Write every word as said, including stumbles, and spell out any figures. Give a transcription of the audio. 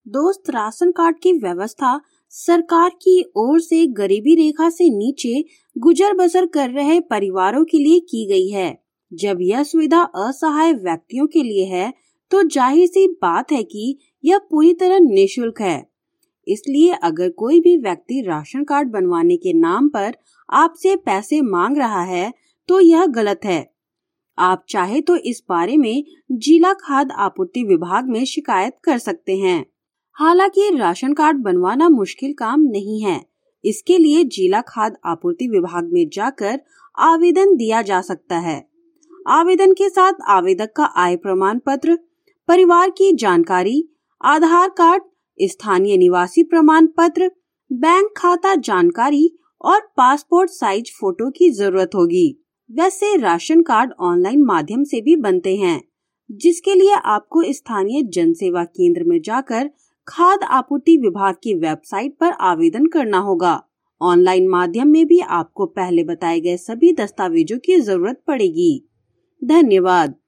दोस्त, ration card की व्यवस्था सरकार की ओर से गरीबी रेखा से नीचे गुजर बसर कर रहे परिवारों के लिए की गई है। जब यह सुविधा असहाय व्यक्तियों के लिए है तो जाहिर सी बात है कि यह पूरी तरह निःशुल्क है। इसलिए अगर कोई भी व्यक्ति राशन कार्ड बनवाने के नाम पर आपसे पैसे मांग रहा है तो यह गलत है। आप चाहे तो इस बारे में जिला खाद्य आपूर्ति विभाग में शिकायत कर सकते हैं। हालांकि राशन कार्ड बनवाना मुश्किल काम नहीं है। इसके लिए जिला खाद्य आपूर्ति विभाग में जाकर आवेदन दिया जा सकता है। आवेदन के साथ आवेदक का आय प्रमाण पत्र, परिवार की जानकारी, आधार कार्ड, स्थानीय निवासी प्रमाण पत्र, बैंक खाता जानकारी और पासपोर्ट साइज फोटो की जरूरत होगी। वैसे राशन कार्ड ऑनलाइन माध्यम से भी बनते हैं, जिसके लिए आपको स्थानीय जन सेवा केंद्र में जाकर खाद्य आपूर्ति विभाग की वेबसाइट पर आवेदन करना होगा। ऑनलाइन माध्यम में भी आपको पहले बताए गए सभी दस्तावेजों की जरूरत पड़ेगी। धन्यवाद।